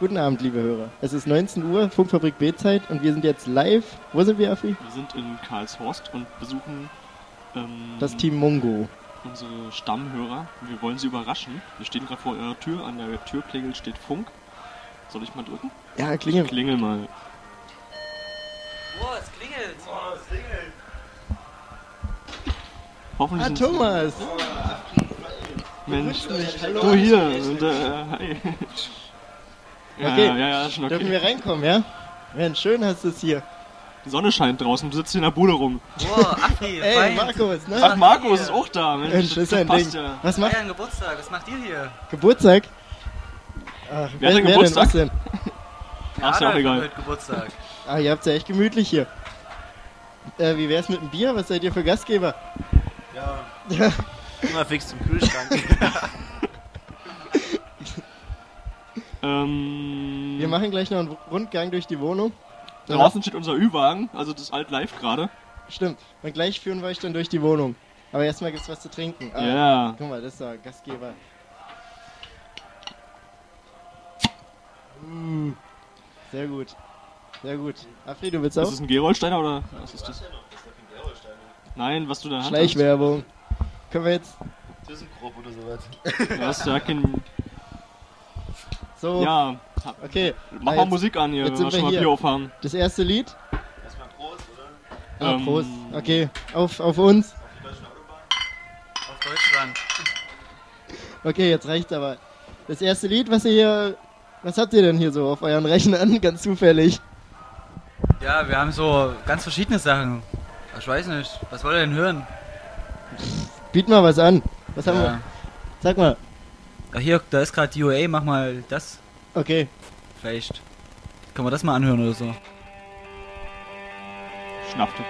Guten Abend, liebe Hörer. Es ist 19 Uhr, Funkfabrik B-Zeit und wir sind jetzt live. Wo sind wir, Affi? Wir sind in Karlshorst und besuchen das Team Mongo. Unsere Stammhörer. Wir wollen sie überraschen. Wir stehen gerade vor ihrer Tür. An der Türklingel steht Funk. Soll ich mal drücken? Ja, klingel. Klingel mal. Oh, es klingelt. Hoffentlich Ah, sind Thomas! Mensch, Hallo. du hier. Und, hi. Ja, Okay, ja, schon okay. Dürfen wir reinkommen, ja? Mensch, schön hast du es hier. Die Sonne scheint draußen. Du sitzt hier in der Bude rum. Wow, Afri, Ey, fein. Markus, ne? Ach, Markus ist auch da. Mensch, das ist ein passt Ding. ja. Was macht Feiern Geburtstag, was macht ihr hier? Geburtstag? Ach, Wer hat denn Geburtstag? Was denn? Ach, ist ja auch Adolf egal. hat Geburtstag. Ah, ihr habt's ja echt gemütlich hier. Wie wär's mit dem Bier? Was seid ihr für Gastgeber? Ja, immer fix zum Kühlschrank. Wir machen gleich noch einen Rundgang durch die Wohnung. Draußen steht unser Ü-Wagen, also das ist alt live gerade. Stimmt. Und gleich führen wir euch dann durch die Wohnung. Aber erstmal gibt's was zu trinken. Ah, Ja. Guck mal, das ist der Gastgeber. Sehr gut. Sehr gut. Afri, du willst Ist auch? das ein Gerolsteiner oder was ist das? Nein, was du da hast. Schleichwerbung. Können wir jetzt ThyssenKrupp oder sowas. Du hast ja kein... so... Ja, Okay. mach Ah, mal jetzt- Musik an hier, jetzt wenn sind wir schon wir mal hier. Bier aufhaben. Das erste Lied. Erstmal Prost, oder? Prost. Okay. Auf uns. Auf die deutsche Autobahn. Auf Deutschland. Okay, jetzt reicht's aber. Das erste Lied, was ihr hier... Was habt ihr denn hier so auf euren Rechnern? Ganz zufällig. Ja, wir haben so ganz verschiedene Sachen. Ich weiß nicht, was wollt ihr denn hören? Biet mal was an. Was haben wir? Ja. Sag mal. Ja, hier, da ist gerade DOA, mach mal das. Okay. Vielleicht. Kann man das mal anhören oder so? Schnappte.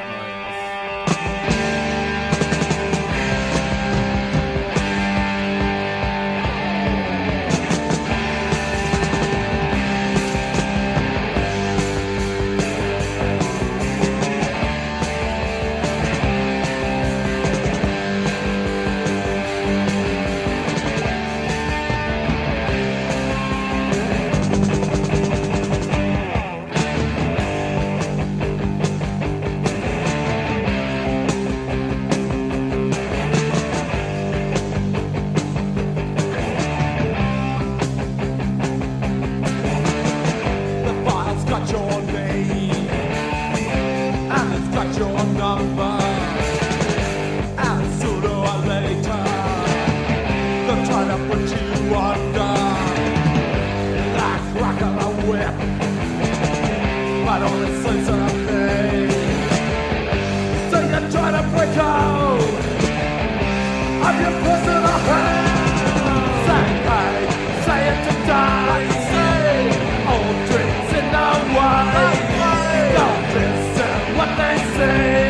The file's got your name and it's got your number. And sooner or later, they'll try to put you under. Like rock on a whip, but only slice of pain. So you try to break out of your personal hand. Say hey, say it to die. Say old tricks in the way. Don't listen what they say.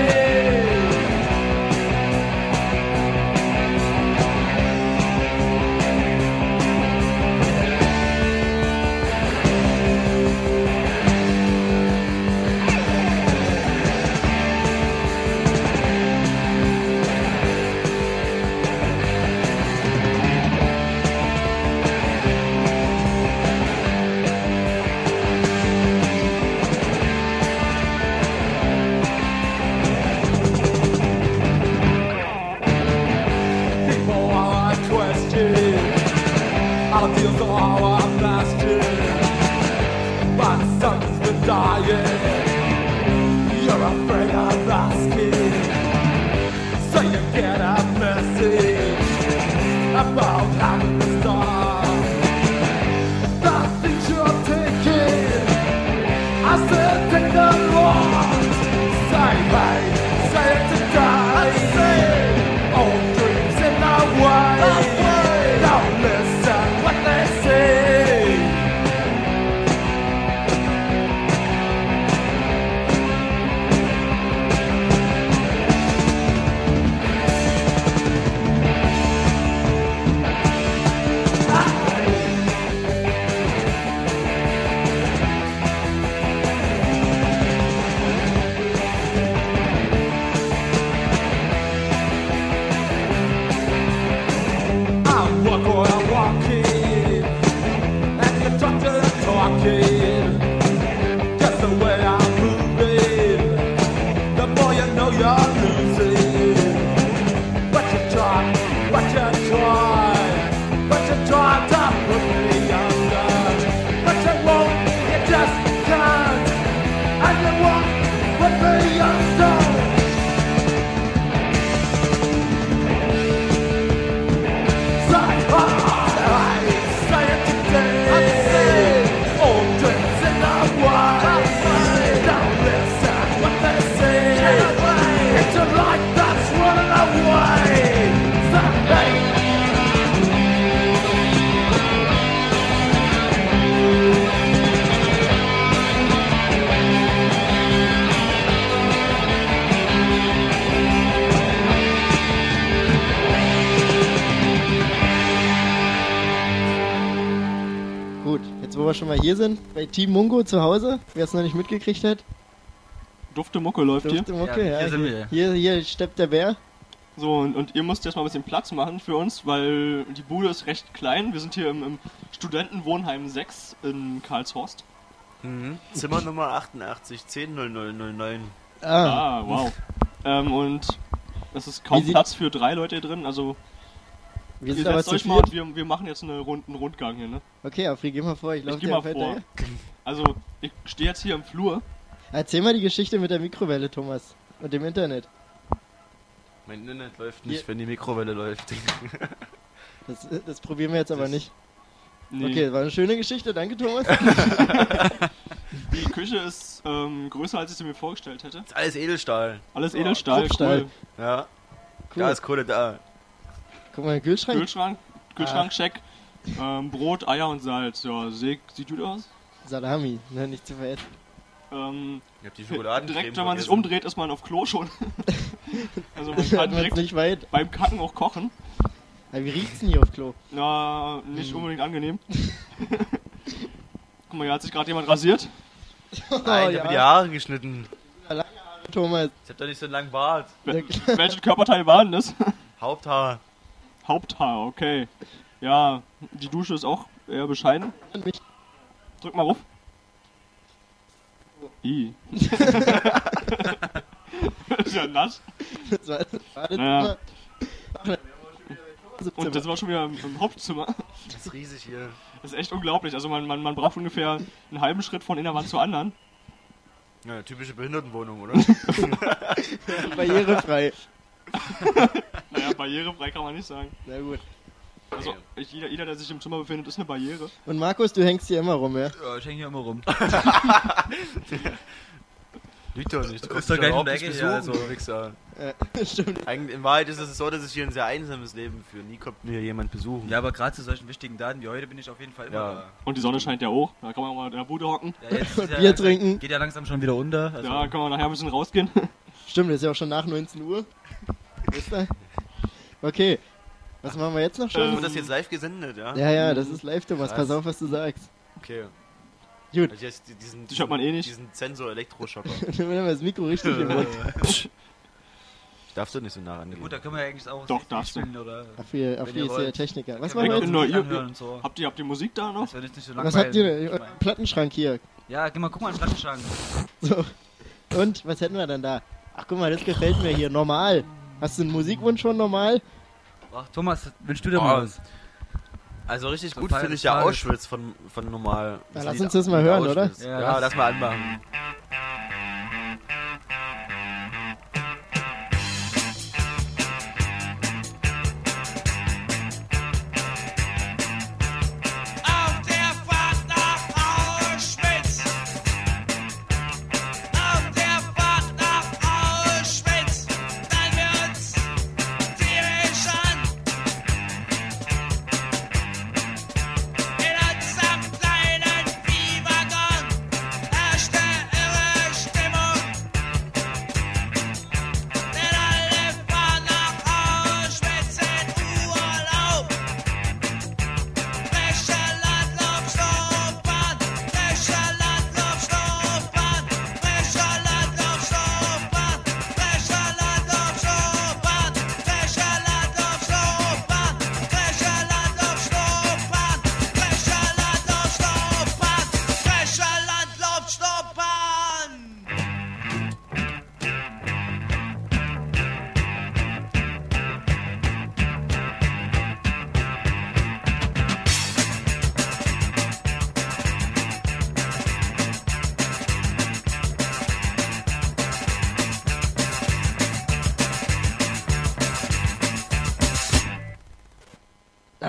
walking, just the way I'm moving. The more you know you're losing. But you try to put me under. But you won't, you just can't. And you won't put me under. Gut, jetzt wo wir schon mal hier sind, bei Team Mungo zu Hause, wer es noch nicht mitgekriegt hat. Dufte Mucke läuft Dufte Mucke, Ja, hier sind wir. Hier steppt der Bär. So, und ihr müsst jetzt mal ein bisschen Platz machen für uns, weil die Bude ist recht klein. Wir sind hier im Studentenwohnheim 6 in Karlshorst. Zimmer Nummer 88, 100009. Ah, Wow. Und es ist kaum Wie Platz für 3 Leute hier drin, also wir ihr sind aber setzt zu euch mal viert. und wir machen jetzt einen Rundgang hier, ne? Okay, Afri, geh mal vor, ich laufe Ich geh dir mal am Feld vor. daher. Also, ich stehe jetzt hier im Flur. Erzähl mal die Geschichte mit der Mikrowelle, Thomas. Und dem Internet. Mein Internet läuft nicht, Hier. wenn die Mikrowelle läuft. Das probieren wir jetzt aber Das- nicht. Nee, Okay, war eine schöne Geschichte, danke Thomas. die Küche ist größer, als ich sie mir vorgestellt hätte. ist alles Edelstahl. Alles Edelstahl, Kruppstahl. cool. Ja, Cool. da ist Kohle da. Guck mal, Kühlschrank. Kühlschrank, check. Brot, Eier und Salz. Ja, sieht gut aus. Salami, ne, nicht zu veressen. Ich hab die Schokoladencreme Direkt, wenn man sich vergessen. umdreht, ist man auf Klo schon. Also man Das kann hört man jetzt direkt nicht weit. beim Kacken auch kochen. Aber wie riecht's denn hier auf Klo? Na, nicht unbedingt angenehm. Guck mal, hier hat sich gerade jemand rasiert. Nein, ich hab mir die Haare geschnitten. Thomas. Ich hab doch nicht so einen langen Bart. Welches Körperteil war denn das? Haupthaar. Haupthaar, okay. Ja, die Dusche ist auch eher bescheiden. Drück mal ruf. I. Ist ja nass. Das war das Naja. Zimmer. Und das war schon wieder im Hauptzimmer. Das ist riesig hier. Das ist echt unglaublich. Also man braucht ungefähr einen halben Schritt von einer Wand zur anderen. Ja, typische Behindertenwohnung, oder? Barrierefrei. Naja, barrierefrei kann man nicht sagen. Na gut. Also jeder, der sich im Zimmer befindet, ist eine Barriere. Und Markus, du hängst hier immer rum, ja? Ja, ich hänge hier immer rum. Liegt doch nicht. Du Ist kommst doch doch gleich überhaupt um nicht die Ecke besuchen, hier, so Wichser. Stimmt. Eigentlich, in Wahrheit ist es so, dass ich hier ein sehr einsames Leben führe. Nie kommt mir jemand besuchen. Ja, aber gerade zu solchen wichtigen Daten wie heute bin ich auf jeden Fall immer Ja. da. Und die Sonne scheint ja auch. Da kann man auch mal in der Bude hocken. Ja, jetzt Und ist ja Bier trinken. Geht ja langsam schon wieder unter. Also Da kann man nachher ein bisschen rausgehen. Stimmt, ist ja auch schon nach 19 Uhr. Ist da? Okay. Was machen wir jetzt noch schon? Wird das jetzt live gesendet, ja? Ja, das ist live, Thomas. Krass. Pass auf, was du sagst. Okay. Gut. Also jetzt diesen, Das hört man eh nicht. Diesen Sensor-Elektroschocker. Nimm mal das Mikro richtig im Mund. Ich darf doch nicht so nah rangehen. gut, da können wir ja eigentlich auch Doch, Lied darfst du. spielen oder Afri ihr ist hier wollt. der Techniker. Was Können machen wir wir jetzt? Nur Musik ihr- anhören und so. Habt ihr Musik da noch? Das wird jetzt nicht so Was langweilig. habt ihr denn? Plattenschrank hier. Ja, geh mal, guck mal in den Plattenschrank. So. Und, was hätten wir denn da? Ach, guck mal, das gefällt mir hier. Normal. Hast du einen Musikwunsch schon normal? Ach, Thomas, wünschst du dir mal was? Also richtig So gut Feier finde des ich ja Tages. Auschwitz von normal. Ja, lass Lied- uns das mal Lied hören, oder? Auschwitz. Ja, Ja, lass mal anmachen. Auf der Fahrt nach Auschwitz. Auf der Fahrt nach Auschwitz. Dann wird's tierisch an. In unserem kleinen Viehwaggon herrschte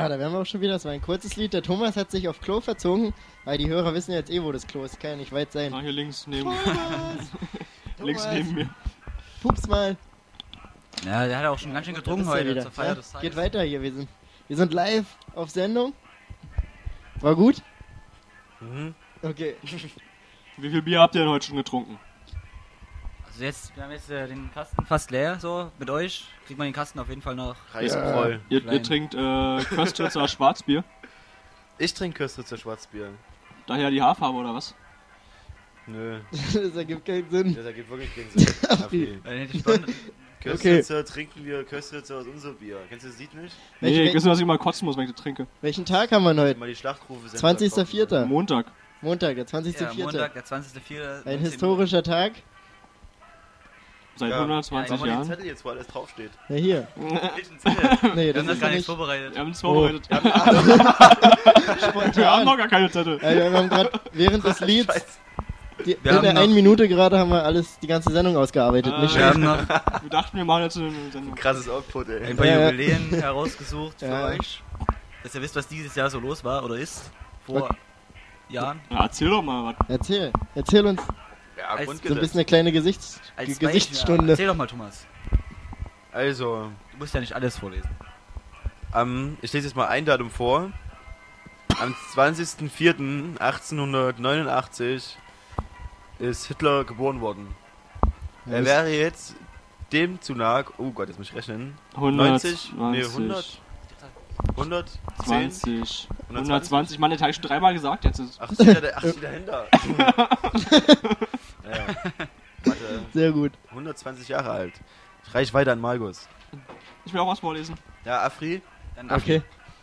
Ja, da wären wir auch schon wieder. Das war ein kurzes Lied. Der Thomas hat sich auf Klo verzogen, weil die Hörer wissen jetzt wo das Klo ist. Kann ja nicht weit sein. Ah, hier links neben, Thomas! links neben mir. Pups mal. Ja, der hat auch schon ganz schön getrunken Da ist er heute wieder. zur Feier Ja, des Tages. geht weiter hier. Wir sind live auf Sendung. War gut? Mhm. Okay. Wie viel Bier habt ihr denn heute schon getrunken? Also wir haben jetzt den Kasten fast leer, so, mit euch. Kriegt man den Kasten auf jeden Fall noch. Reißbräu. Ihr Klein. trinkt Köstritzer Schwarzbier. Ich trinke Köstritzer Schwarzbier. Daher die Haarfarbe oder was? Nö, Das ergibt keinen Sinn. das ergibt wirklich keinen Sinn. Afri. Dann hätte ich schon... Köstritzer trinken wir Köstritzer aus unser Bier. Kennst du das Lied nicht? Nee, ich weiß nur, dass ich mal kotzen muss, wenn ich das trinke. Welchen Tag haben wir denn heute? Mal die Schlachtrufe sind. 20.04. Montag. Montag, der Ja, 20.04. Montag, der 20.04. Ein historischer Tag. Seit 120 Machen wir den Jahren. Zettel jetzt, wo alles draufsteht. Ja, hier. Welchen Zettel? Nee, Wir das haben das ist gar ja nicht nicht vorbereitet. Wir haben es vorbereitet. Wir haben spontan. noch gar keine Zettel. Ja, wir haben gerade während des Lieds, Wir in haben der noch- 1 Minute gerade haben wir die ganze Sendung ausgearbeitet. Nicht Wir haben noch Wir dachten, wir machen jetzt eine Sendung. Krasses Output, ey. ein paar Ja. Jubiläen herausgesucht für Ja. euch. Dass ihr wisst, was dieses Jahr so los war oder ist. Vor Okay. Jahren. Ja, erzähl doch mal was. Erzähl uns Ja, Als- so ein Grundgesetz. bisschen eine kleine Als Beispiel, ja. Gesichtsstunde. Erzähl doch mal, Thomas. Also, Du musst ja nicht alles vorlesen. ich lese jetzt mal ein Datum vor. Am 20.04.1889 ist Hitler geboren worden. Er wäre jetzt dem zu nah, oh Gott, jetzt muss ich rechnen. 90? Nee, 100? 110? 20. 120. Mann, das habe ich schon dreimal gesagt jetzt. Ach, steht dahinter. Naja. Warte, Sehr gut. 120 Jahre alt. Ich reich weiter an Margus. Ich will auch was vorlesen. Ja, Afri? Dann Okay.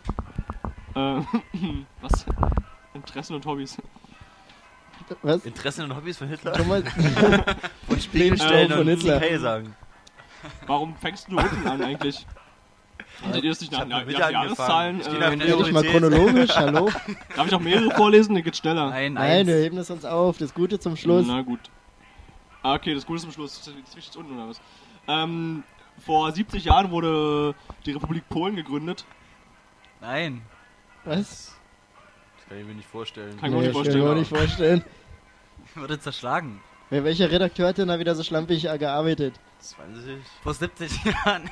Was? Interessen und Hobbys. Was? Interessen und Hobbys von Hitler? Thomas, Und Spiegelstellen von und Hitler. CK sagen. Warum fängst du unten an eigentlich? Seht ihr das nicht Ich nach hab mit nach angefangen. Jahreszahlen? Ich geh nach rede ich mal Priorität. chronologisch, hallo? Darf ich auch mehrere vorlesen? Dann geht's schneller. Nein, Nein, wir heben es uns auf. Das Gute zum Schluss. Na gut. Ah, okay, das Gute ist zum Schluss. Das ist jetzt unten oder was? Vor 70 Jahren wurde die Republik Polen gegründet. Nein. Was? Das kann ich mir nicht vorstellen. Kann ich mir auch nicht ich vorstellen. mir auch nicht vorstellen. Wurde zerschlagen. Welcher Redakteur hat denn da wieder so schlampig gearbeitet? 20? Vor 70 Jahren.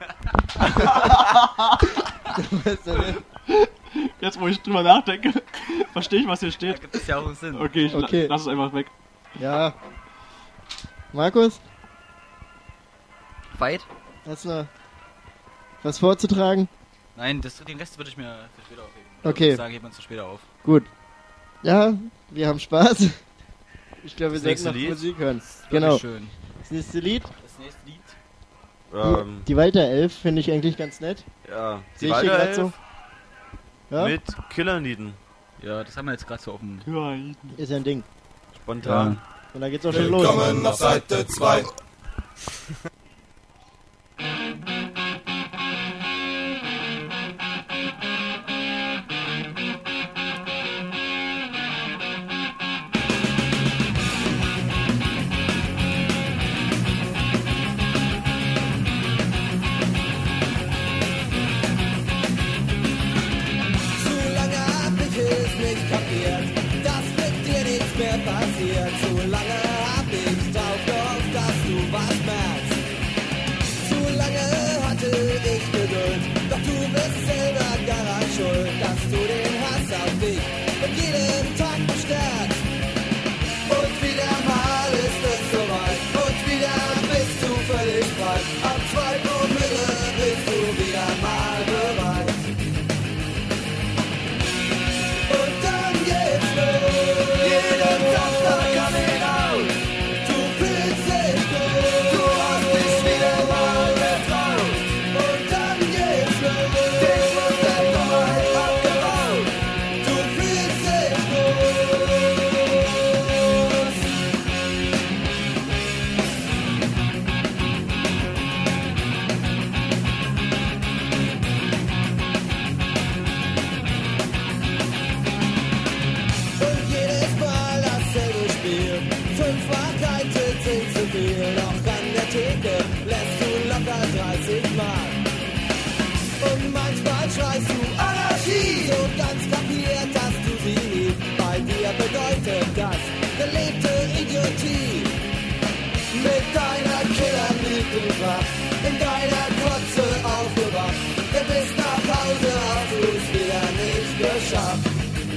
Weißt du nicht? Jetzt, wo ich drüber nachdenke, verstehe ich, was hier Da steht. gibt es ja auch einen Sinn. Okay, ich Okay. lass es einfach weg. Ja. Markus, Fight? hast du noch was vorzutragen? Nein, den Rest würde ich mir für später aufheben. Okay. Ich sage, heben wir uns für später auf. Gut. Ja, wir haben Spaß. Ich glaube, wir Das sollten noch nächste Lied? Musik hören. Das ist wirklich Genau. schön. Das nächste Lied, Das nächste Lied. die Walter 11, finde ich eigentlich ganz nett. Ja, Sehe die ich hier Walter gerade so. 11 Ja, mit Killerlieden. Ja, das haben wir jetzt gerade so auf dem... Ja, ist ja ein Ding. Spontan. Und da geht's auch schon los. Willkommen auf Seite 2. Zu lange hab ich es nicht kapiert, dass mit dir nichts mehr passiert. Zu lange hab ich drauf gehofft, dass du was merkst. Zu lange hatte ich Geduld, doch du bist selber daran schuld, dass du den Hass auf dich mit jedem Tag bestärkst. Und wieder mal ist es soweit, und wieder bist du völlig frei. Ab 2 Promille bist du wieder mal bereit. Und dann geht's los. Jeden Samstag coming out. Du fühlst dich gut. Du hast dich wieder mal getraut. Und dann geht's los. Den Schluss der Dummheit abgebaut. Du fühlst dich gut. Und jedes Mal dasselbe Spiel. 5-mal kein Titel zu viel. Doch an der Theke lässt du locker 30 Mal. Und manchmal schreist du, bei dir bedeutet das gelebte Idiotie. Mit deiner Killerlied du wach, in deiner Kotze aufgewacht. Du bist nach Hause, hast du's wieder nicht geschafft.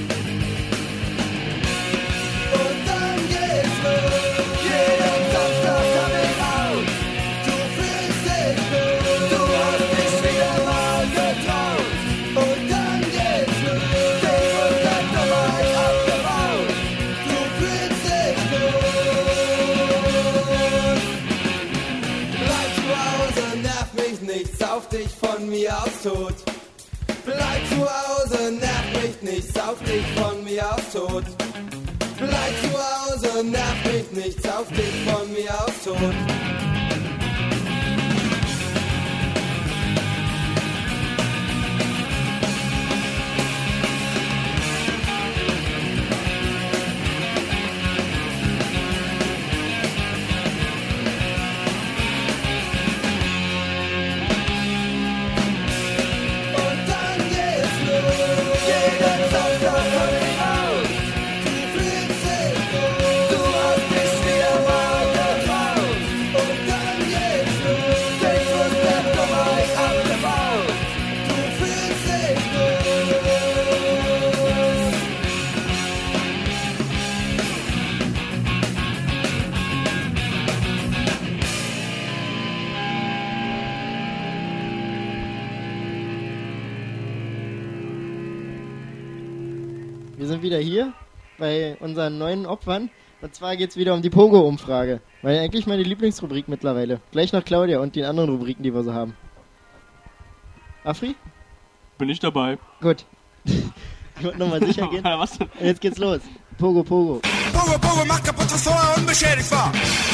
Und dann geht's los, jeden Samstag komm ich raus. Du fühlst dich gut, du hast dich wieder mal getraut. Und dann geht's los, dich und der Dummheit abgebaut. Du fühlst dich gut. Bleib zu Hause, nerv mich nicht, sauf dich von mir aus tot. Bleib zu Hause, nerv mich nicht, sauf dich von mir aus tot. Bleib zu Hause, nerv mich nicht, sauf dich von mir aus tot. Und dann geht's los, jeden Samstag komm ich raus. Du fühlst dich gut, du hast dich wieder mal getraut. Und dann geht's los, dich und der Dummheit abgebaut. Du fühlst dich gut. Wir sind wieder hier bei unseren neuen Opfern. Und zwar geht's wieder um die Pogo-Umfrage. Weil eigentlich meine Lieblingsrubrik mittlerweile. Gleich nach Claudia und den anderen Rubriken, die wir so haben. Afri? Bin ich dabei. Gut. Ich wollte nochmal sicher gehen. Was denn? Und jetzt geht's los. Pogo, Pogo. Pogo, Pogo macht kaputt, was vorher unbeschädigt war.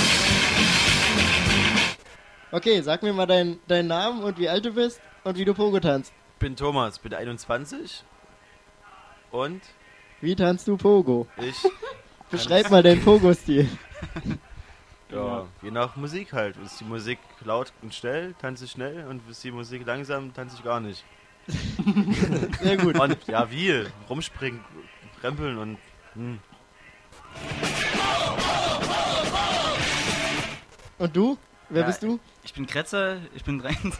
Okay, sag mir mal deinen Namen und wie alt du bist und wie du Pogo tanzt. Ich bin Thomas, bin 21 und Wie tanzt du Pogo? ich, Beschreib mal deinen Pogo-Stil. ja, je nach Musik halt. Ist die Musik laut und schnell, tanze ich schnell und ist die Musik langsam, tanze ich gar nicht. Sehr gut. Und ja, wie? Rumspringen, rempeln und... Und du? Wer Ja, bist du? Ich bin Kretzer, ich bin 23.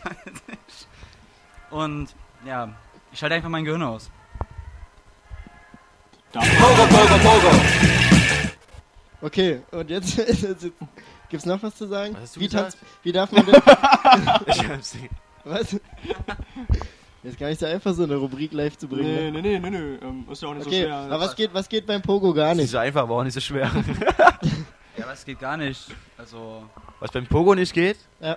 Und ja, ich schalte einfach mein Gehirn aus. Okay, und jetzt gibt's noch was zu sagen? Was hast du Wie gesagt? wie darf man denn... Ich hab's nicht. Was? Ist gar nicht so einfach, so eine Rubrik live zu bringen. Nee, Ne? ist ja auch nicht Okay, so schwer. aber was geht beim Pogo gar Nicht nicht? so einfach, aber auch nicht so schwer. Ja, was geht gar nicht. Also, Was beim Pogo nicht geht? Ja.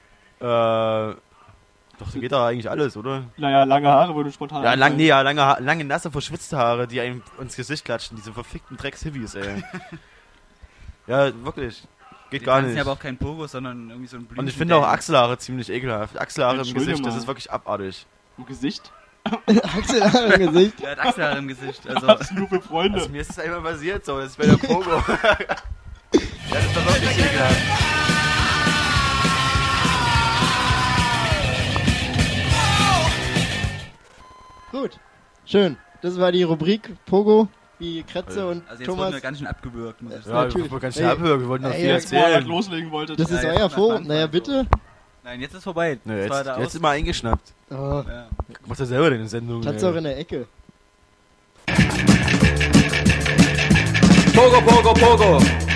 Doch, so geht doch eigentlich alles, oder? Naja, lange Haare würde spontan. Ja, einfallen. lange nasse, verschwitzte Haare, die einem ins Gesicht klatschen, diese verfickten Drecks-Hippies, ey. Ja, wirklich. Geht die gar tanzen nicht. ja aber auch kein Pogo, sondern irgendwie so ein Und ich finde auch Achselhaare ziemlich ekelhaft. Achselhaare im Entschuldige Gesicht, das mal. ist wirklich abartig. Im Gesicht? Achselhaare im Gesicht. Der hat Achselhaare im Gesicht. Also, Was sind nur für Freunde? Also mir ist es einmal passiert so, das ist bei der Pogo. Ja, das ist doch wirklich ekelhaft. Gut, schön. Das war die Rubrik Pogo, wie Kretze und also jetzt wurden wir Ganz ganz schön abgewürgt, muss ich sagen. Ja, Natürlich. wir ganz Ey, schnell abhören, wir wollten noch ey, viel jetzt Bevor ihr erzählen. loslegen wolltet. Das ist Ja, euer jetzt Forum. mal Naja, bitte. Nein, jetzt ist vorbei. Nee, Das war der jetzt ist mal eingeschnappt. Oh, Ja. Machst du selber deine Sendung. tanzt ey. auch in der Ecke. Pogo, Pogo, Pogo.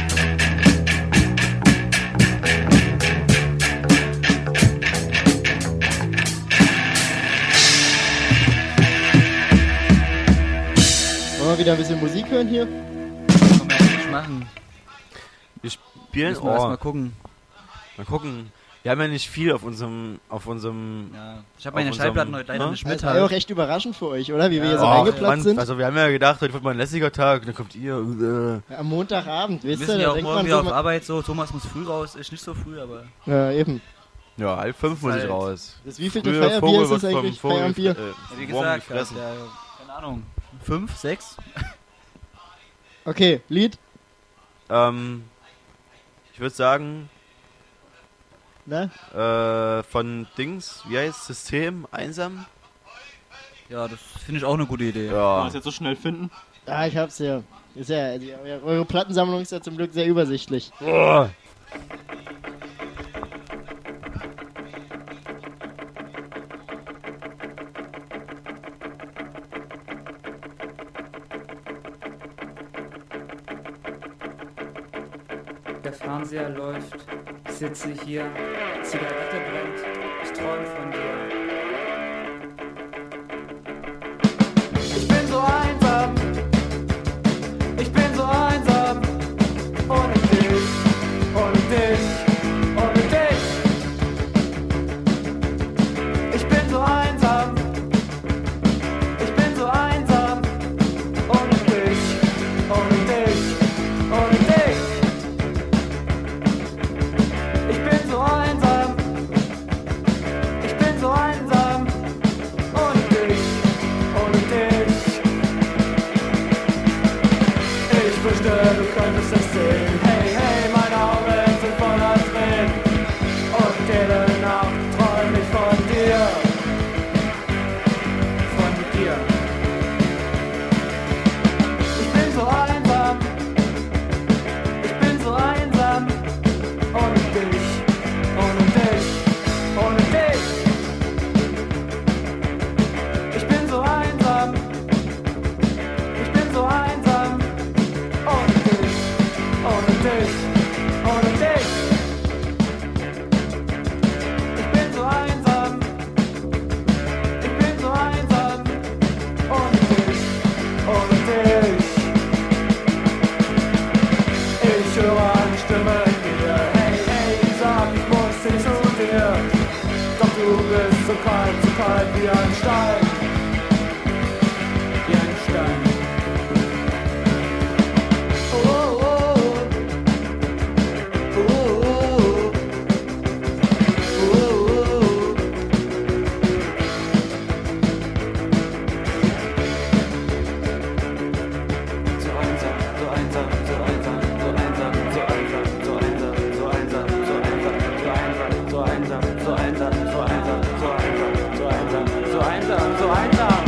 Wollen wir wieder ein bisschen Musik hören hier? Kann man ja nicht machen. Wir spielen, Müssen wir erst mal oh, gucken. mal gucken. Wir haben ja nicht viel auf unserem Ja. Ich habe Auf meine unserem- Schallplatten heute leider ne? nicht Das mit. war ja auch echt überraschend für euch, oder? Wie wir hier so Oh, reingeplatzt Mann, sind. also wir haben ja gedacht, heute wird mal ein lässiger Tag, und dann kommt ihr. Ja, am Montagabend, Wir wisst ihr? müssen ja Da auch denkt morgen man wieder so... auf Arbeit so. Thomas muss früh raus, ich nicht so früh, aber... Ja, eben. Ja, 4:30 muss ich Halt. raus. Das wievielte Früher Feierbier Vogel ist es wird vom eigentlich? Vogel Feierabendbier? Ja, wie Wurm gesagt, gefressen. keine Ahnung, 5, 6? Okay, Lied? Ich würde sagen, Na? von Dings, wie heißt System, einsam? Ja, das finde ich auch eine gute Idee. Kann man Ja. das jetzt so schnell finden? Ah, ich hab's hier. Ist ja, eure Plattensammlung ist ja zum Glück sehr übersichtlich. Oh. Der Fernseher läuft, ich sitze hier, Zigarette brennt, ich träume von dir. Ich bin so einsam, ich bin so einsam, ohne dich, ohne dich, ohne dich. Ich bin so einsam, ich bin so einsam, ohne dich, ohne dich, ohne dich. Ich bin so einsam, ich bin so einsam, ohne dich, ohne dich. Ich wünschte, du könntest es sehen. Hey, hey, meine Augen sind voller Tränen. Und jede Nacht träum ich von dir. Von dir. Ich bin so einsam, ich bin so einsam, ohne dich, ohne dich, ohne dich. Ich bin so einsam, ich bin so einsam, ohne dich, ohne dich, ohne dich. Ich bin so einsam, ich bin so einsam, ohne dich, ohne dich. Ich höre eine Stimme in mir, hey, hey, die sagt, ich muss hin zu dir. Doch du bist so kalt wie ein Stein. Wie ein Stein. Oh, oh, oh. Oh, oh, oh. Oh, oh, oh. So einsam, so einsam, so einsam, so einsam, so einsam, so einsam, so einsam, so einsam, so einsam, so einsam, so einsam, so einsam, so einsam, so einsam, so einsam.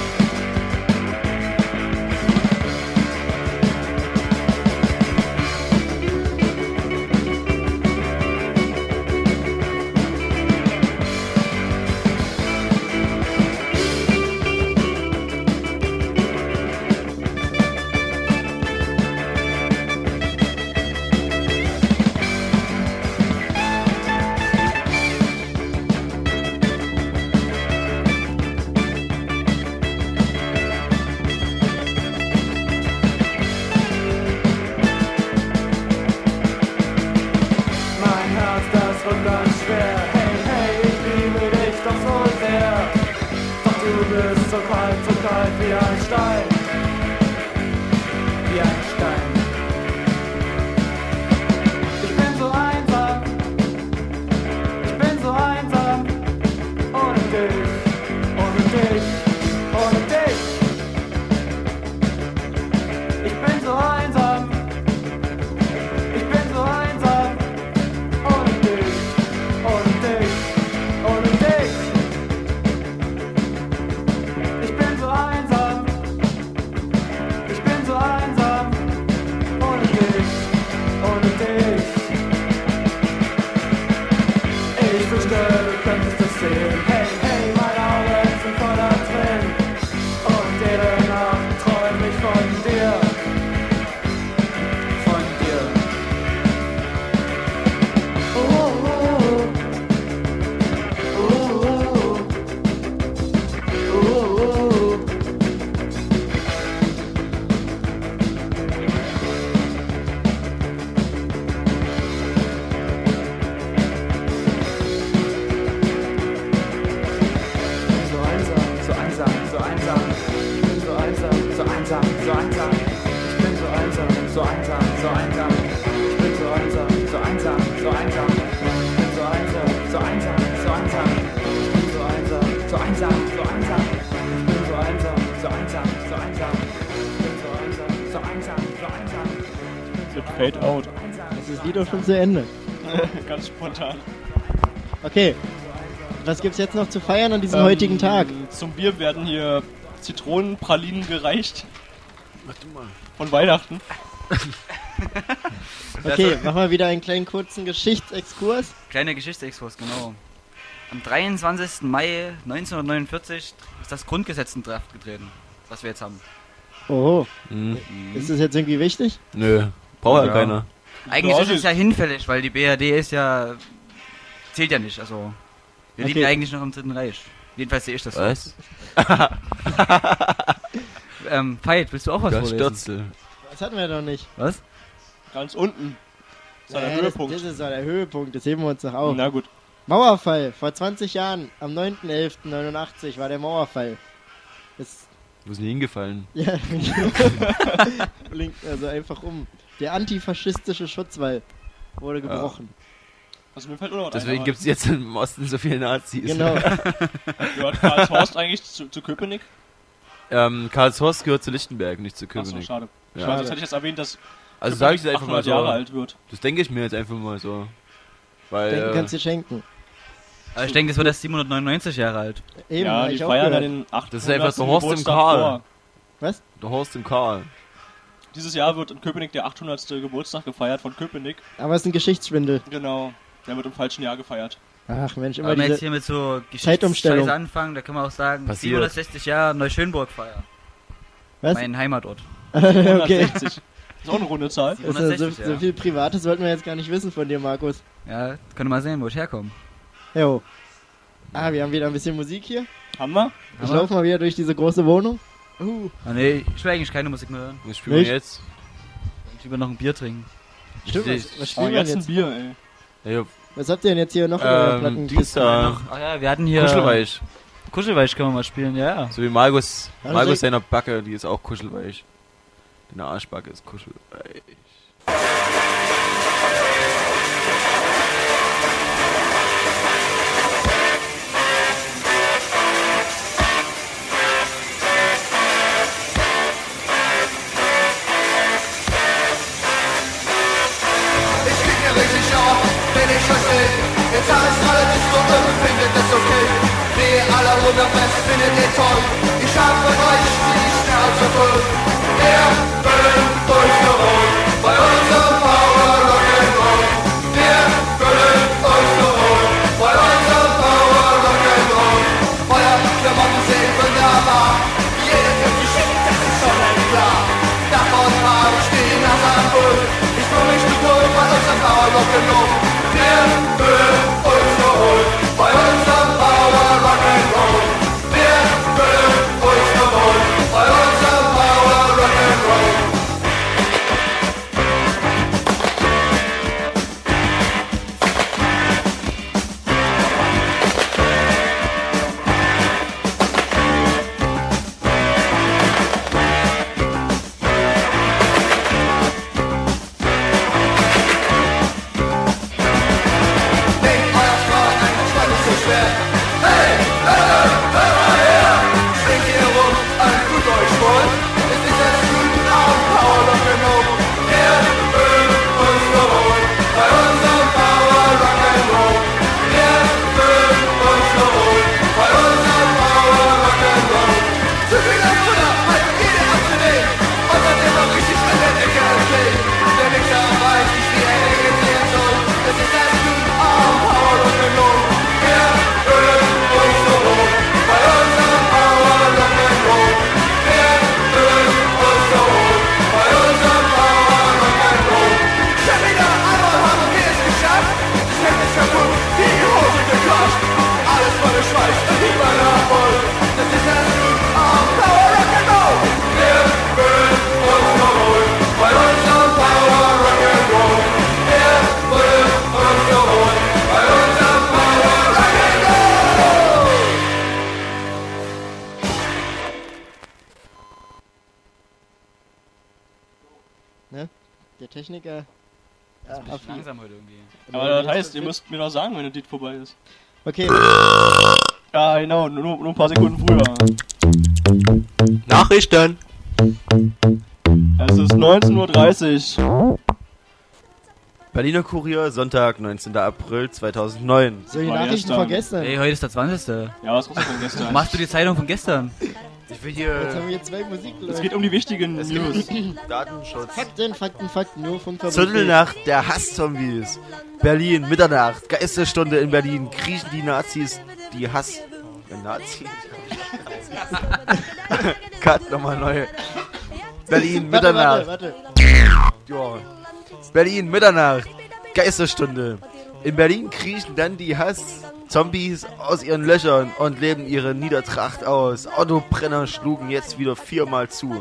Mein Herz, das wird ganz schwer. Hey, hey, ich liebe dich doch so sehr. Doch du bist so kalt wie ein Stein. Wie ein Stein. Ich bin so einsam. Ich bin so einsam. Ohne dich, ohne dich, ohne dich. Ich bin so einsam. Ich bin so einsam. Ohne dich, ohne dich, ohne dich. Ich bin so einsam, ich bin so einsam, ohne dich, ohne dich. Ich wünschte, du könntest es sehen. Hey, hey, meine Augen sind voller Tränen. Und jede Nacht träum ich von dir. Von dir. Oh, oh, oh. Oh, oh, oh. Oh, oh, oh. So einsam, so einsam, so einsam. Ich bin so einsam, so einsam, so einsam. Ich bin so einsam, so einsam, so einsam. Ich bin so einsam, so einsam, so einsam. Ich bin so einsam, so einsam, so einsam. Ich bin so einsam, so einsam, so einsam. Ich bin so einsam, so einsam, so einsam. Ich bin so einsam, so einsam, so einsam. It fade out. Das ist Lied auch schon zu Ende. Ganz spontan. Okay. Was gibt's jetzt noch zu feiern an diesem heutigen Tag? Zum Bier werden hier Zitronenpralinen gereicht. Warte mal. Von Weihnachten. Okay, machen wir wieder einen kleinen kurzen Geschichtsexkurs. Kleiner Geschichtsexkurs, genau. Am 23. Mai 1949 ist das Grundgesetz in Kraft getreten, was wir jetzt haben. Oh, Mhm. ist das jetzt irgendwie wichtig? Nö, braucht ja Ja. keiner. Eigentlich ist es ja hinfällig, weil die BRD ist ja... zählt ja nicht, also... Wir Okay. leben ja eigentlich noch im Dritten Reich. Jedenfalls sehe ich das so. Was? Veit, willst du auch was Ja, vorlesen? Stürzel. Das hatten wir doch nicht. Was? Ganz unten. Das ist der Das Höhepunkt. ist doch der Höhepunkt, das heben wir uns noch auf. Na gut. Mauerfall, vor 20 Jahren, am 9.11.89 war der Mauerfall. Das, Wo ist denn hingefallen? ja, blinkt also einfach um. Der antifaschistische Schutzwall wurde gebrochen. Also mir fällt nur noch Deswegen gibt's jetzt im Osten so viele Nazis. Genau. Gehört Karlshorst eigentlich zu Köpenick? Karlshorst gehört zu Lichtenberg, nicht zu Achso, Köpenick. schade. Ja. Ich weiß, jetzt hätte ich jetzt erwähnt, dass Also sage ich es einfach 800 mal Jahre so. alt wird. Das denke ich mir jetzt einfach mal so. Weil, Denken kannst du schenken. Aber ich denke, es wird erst 799 Jahre alt. Eben, Ja, hab die ich auch feiern ja gehört. den 800. Das ist einfach der Horst im Geburtstag Karl. vor. Was? der Horst und Karl. Dieses Jahr wird in Köpenick der 800. Geburtstag gefeiert von Köpenick. Aber es ist ein Geschichtsschwindel. Genau. Der wird im falschen Jahr gefeiert. Ach Mensch, immer Wenn wir jetzt diese... hier mit so Zeitumstellung. Geschichtsscheiße anfangen, da können wir auch sagen, Passiert. 760 Jahre Neuschönburg-Feier. Was? Mein Heimatort. Okay. 160. Das ist auch eine runde Zahl. Das ist so, 160, so ja. viel Privates wollten wir jetzt gar nicht wissen von dir, Markus. Ja, können wir mal sehen, wo ich herkomme. Jo. Ah, wir haben wieder ein bisschen Musik hier. Haben wir? Ich Aber- laufe mal wieder durch diese große Wohnung. Ah nee, ich will eigentlich keine Musik mehr hören. Was spielen wir Nicht? jetzt? Ich will noch ein Bier trinken. Stimmt, was Oh, spielen wir jetzt denn ein jetzt? Bier, ey. Ja, Was habt ihr denn jetzt hier noch in eurer Platten? Dienstag. Ach ja, wir hatten hier... Kuschelweich. Kuschelweich können wir mal spielen, ja. So wie Markus. Ja, Markus das- seiner Backe, die ist auch kuschelweich. Deine Arschbacke ist kuschelweich. Ich krieg ja richtig auf, wenn ich was will. Jetzt heißt alles ist so und findet es okay. Nee, aller Wunderfest findet ihr toll. Ich hab bei euch die Schnauze voll. Wir wollen euch geholt bei unserem Power Rock'n'Roll. Wir wollen euch geholt bei unserem Power Rock'n'Roll. Euer Klamotten sehen wunderbar. Jeder kennt die Schicht, das ist schon ein klar. Davon habe ich die Nase am Bull. Ich fühl mich geholt bei unserem Power Rock'n'Roll. Wir wollen euch geholt bei unserem Power Rock'n'Roll. Wir wollen euch geholt bei unserem Power Rock'n'Roll. Nehmt euer Frauen ein, das war nicht so schwer. Hey, hör mal her. Schwingt ihr rum, ein tut euch wohl. Es ist das Guten am Power Rock'n'Roll. Wir wollen uns geholt bei unserem Power Rock'n'Roll. Wir wollen uns geholt bei unserem Power Rock'n'Roll. Zu viele Bruder, halten jede abzunehmen. Und dann immer richtig an der Decke erzählen. Der Mixer weiß nicht, wie er reagieren soll. Es ist das Guten am Power Rock'n'Roll. Wir wollen uns geholt bei unserem Power Rock'n'Roll. Wir wollen uns geholt bei unserem Power Rock'n'Roll. Schon wieder einmal haben wir es geschafft. Das Hemd ist kaputt, die Hose geklatscht. Alles voller Schweiß und die Beine voll. Das ist das Guten am Power Rock'n'Roll. Wir wollen uns geholt bei unserem Power Rock'n'Roll. Wir wollen uns geholt bei unserem Power Rock'n'Roll. Ne? Der Techniker. Ja, Bin ich langsam heute irgendwie. Aber das heißt, ihr müsst mir doch sagen, wenn das Lied vorbei ist. Okay, Ja, genau, nur ein paar Sekunden früher. Nachrichten! Es ist 19:30 Uhr. Berliner Kurier, Sonntag, 19. April 2009. so die War Nachrichten gestern. von gestern. Hey, heute ist der 20. Ja, was ist denn Wo gestern? machst du die Zeitung von gestern? Ich will Jetzt haben hier wir 2 Musikleute. Es geht um die wichtigen News. Datenschutz. Fakten, nur Funkverbot. Viertelnacht der Hasszombies. Berlin, Mitternacht, Geisterstunde in Berlin. Kriechen die Nazis, die Hass... Nazis? Cut, nochmal neu. Berlin, Mitternacht. Warte. Ja. Berlin, Mitternacht, Geisterstunde. In Berlin kriechen dann die Hass-Zombies aus ihren Löchern und leben ihre Niedertracht aus. Autobrenner schlugen jetzt wieder 4-mal zu.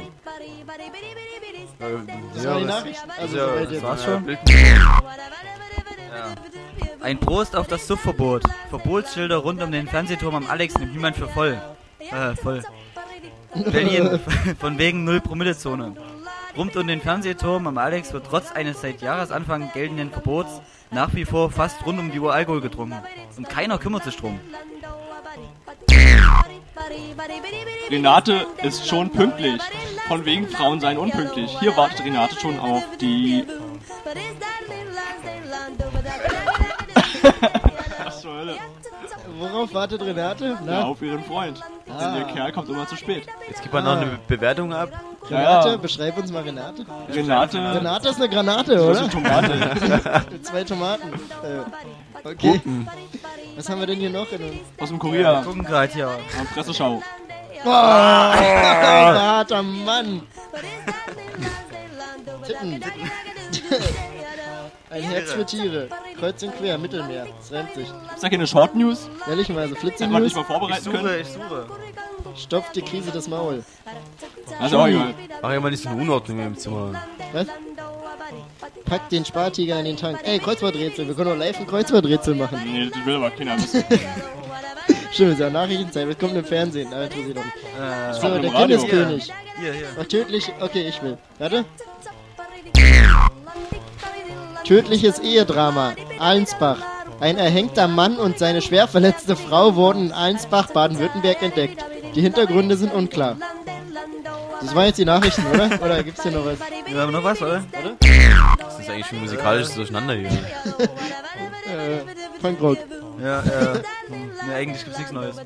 Das war die Nachricht. Also ja, soweit das jetzt. war's schon. Ein Prost auf das Suffverbot. Verbotsschilder rund um den Fernsehturm am Alex nimmt niemand für voll. Berlin, von wegen 0-Promille-Zone. Rund um den Fernsehturm am Alex wird trotz eines seit Jahresanfang geltenden Verbots nach wie vor fast rund um die Uhr Alkohol getrunken. Und keiner kümmert sich drum. Renate ist schon pünktlich. Von wegen Frauen seien unpünktlich. Hier wartet Renate schon auf die... Was zur Hölle? Worauf wartet Renate? Ja, auf ihren Freund. Denn der Kerl kommt immer zu spät. Jetzt gibt man noch eine Bewertung ab. Renate, Ja. beschreib uns mal Renate. Renate Renate ist eine Granate, ist oder? eine Tomate. Mit 2 Tomaten. Okay. Was haben wir denn hier noch in uns? Aus dem Kurier. Gucken gerade hier. Am Presseschau. Harter Mann. Titten. Ein Herz für Tiere. Kreuz und quer, Mittelmeer. Das reimt sich. Ist da keine Short News? Ehrlich mal, so Hätte man Flitze-News. nicht mal vorbereiten können? Ich suche. Stopft die Krise das Maul. Also auch egal. Ach ja, man ist in Unordnung im Zimmer. Was? Packt den Spartiger in den Tank. Ey, Kreuzworträtsel. Wir können doch live ein Kreuzworträtsel machen. Nee, das will aber keiner wissen. Stimmt, ist ja Nachrichtenzeit. Was kommt im Fernsehen? Da interessiert doch nicht. So, kommt der im Radio. Kindeskönig. Hier. Ach, tödlich. Okay, ich will. Warte. Tödliches Ehedrama. Allensbach. Ein erhängter Mann und seine schwer verletzte Frau wurden in Allensbach, Baden-Württemberg entdeckt. Die Hintergründe sind unklar. Das waren jetzt die Nachrichten, oder? Oder gibt's hier noch was? Wir haben noch was, oder? Das ist eigentlich schon musikalisches Durcheinander hier. Punkrock. Ja, ne, eigentlich gibt's nichts Neues.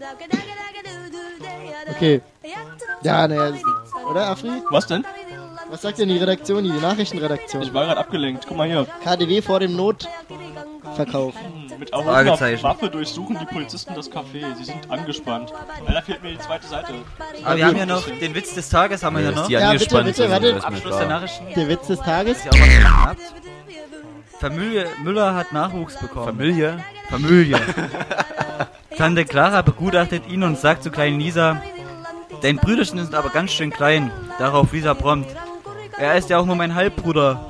Okay. Ja, naja. Oder, Afri? Was denn? Was sagt denn die Redaktion, die Nachrichtenredaktion? Ich war gerade abgelenkt. Guck mal hier. KDW vor dem Notverkauf. Mit erhobener Fragezeichen. Waffe durchsuchen die Polizisten das Café. Sie sind angespannt. Leider fehlt mir die zweite Seite. Aber wir haben ja noch den Witz des Tages, haben wir ja noch. Die Ja, angespannt bitte, sind, warte. das ist mir Abschluss der klar. Nachrichten. Der Witz des Tages. Dass ihr auch was zu machen habt. Familie Müller hat Nachwuchs bekommen. Familie? Familie. Tante Clara begutachtet ihn und sagt zu kleinen Lisa: Dein Brüderchen ist aber ganz schön klein. Darauf Lisa prompt: Er ist ja auch nur mein Halbbruder.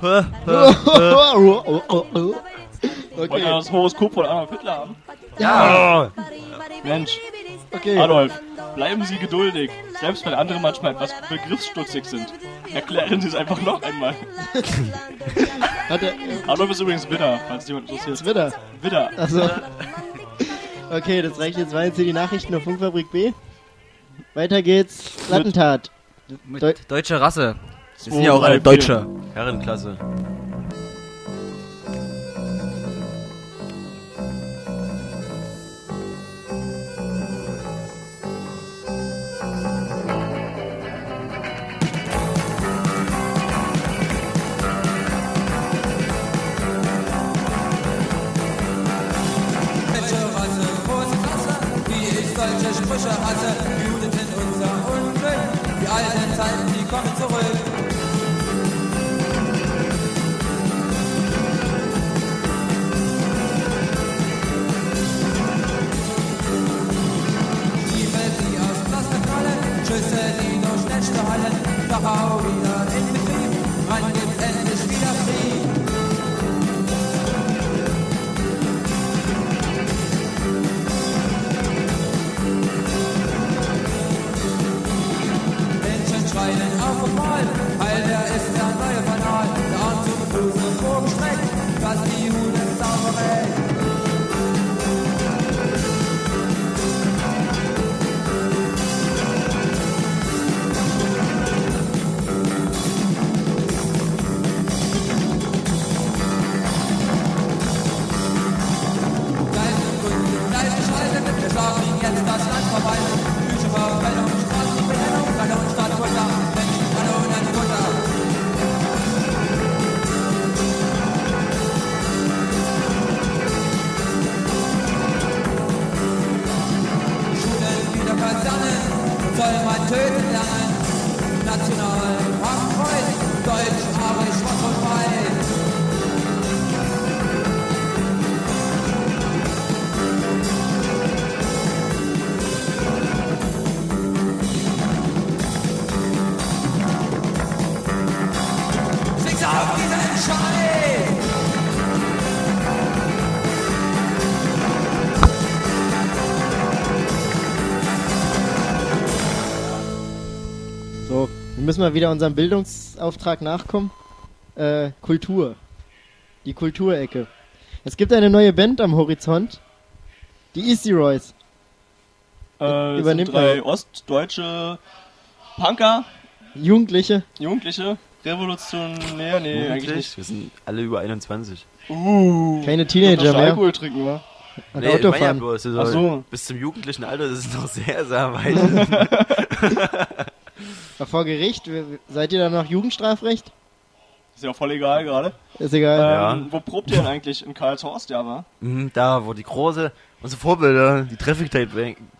Wollt ihr Okay, das Horoskop von Adolf Hitler haben? ja, Mensch, okay. Adolf, bleiben Sie geduldig. Selbst wenn andere manchmal etwas begriffsstutzig sind. Erklären Sie es einfach noch einmal. Hat er Adolf ist übrigens Widder, falls jemand interessiert. Twitter. Widder. Also. Okay, das reicht jetzt. Waren jetzt hier die Nachrichten auf Funkfabrik B. Weiter geht's. Attentat. Mit deutscher Rasse. Wir sind 2, ja auch 3, alle 4. Deutsche. Herrenklasse. Wie ich solche Sprüche hasse, Juden sind unser Unglück, die alten Zeiten, die kommen zurück. So, wir müssen mal wieder unserem Bildungsauftrag nachkommen. Kultur. Die Kulturecke. Es gibt eine neue Band am Horizont. Die Easy Royce. Übernimmt sind 3 ostdeutsche Punker. Jugendliche. Revolutionär, nee, eigentlich nicht. Wir sind alle über 21. Keine Teenager mehr. Alkohol trinken, wa? Und Nee, Autofahren. bloß, Ach so. Bis zum jugendlichen Alter, das ist noch sehr, sehr weit. War vor Gericht. Seid ihr da noch Jugendstrafrecht? Ist ja voll egal gerade. Ist egal. Ja. Wo probt ihr denn eigentlich? In Karlshorst, ja, wa? Da, wo die große, unsere Vorbilder, die Traffic Light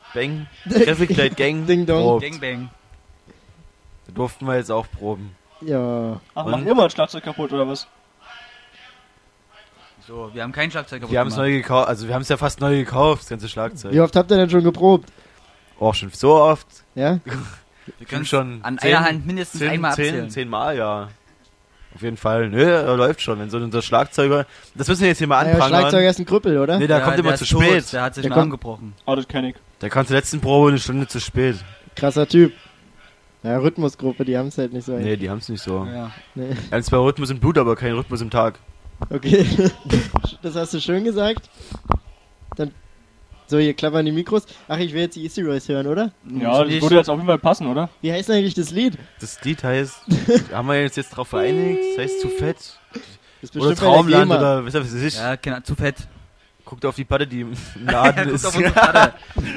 Gang, Ding Dong. probt. Gangbang. Da durften wir jetzt auch proben. Ja. Ach, Und? machen wir mal ein Schlagzeug kaputt, oder was? So, wir haben kein Schlagzeug kaputt Wir haben es neu gekauft, also wir haben es ja fast neu gekauft, das ganze Schlagzeug. Wie oft habt ihr denn schon geprobt? Oh, schon so oft. Ja? Wir können schon an einer Hand mindestens einmal abzählen. 10 Mal, ja. Auf jeden Fall. Nö, er läuft schon. Wenn so unser Schlagzeuger, das müssen wir jetzt hier mal Ja, anprangern. Schlagzeuger ist ein Krüppel, oder? Nee, der kommt immer zu ist tot, spät. Der hat sich Der einen Arm kommt- gebrochen. Oh, das kenn ich. Der kam zur letzten Probe eine Stunde zu spät. Krasser Typ. Ja, Rhythmusgruppe, die haben es halt nicht so. Nee, die haben's nicht so. Ja. Nee. Wir haben zwar Rhythmus im Blut, aber kein Rhythmus im Tag. Okay. Das hast du schön gesagt. Dann. So, hier klappern die Mikros. Ach, ich will jetzt die Easy Royce hören, oder? Ja, das würde jetzt auf jeden Fall passen, oder? Wie heißt eigentlich das Lied? Das Lied heißt, haben wir uns jetzt drauf vereinigt, das heißt zu fett. Das ist Oder bestimmt bei der Traumland GEMA. oder was weiß ich. Ja, genau, zu fett. Guckt auf die Platte, die im Laden Guckt ist. auf unsere Platte.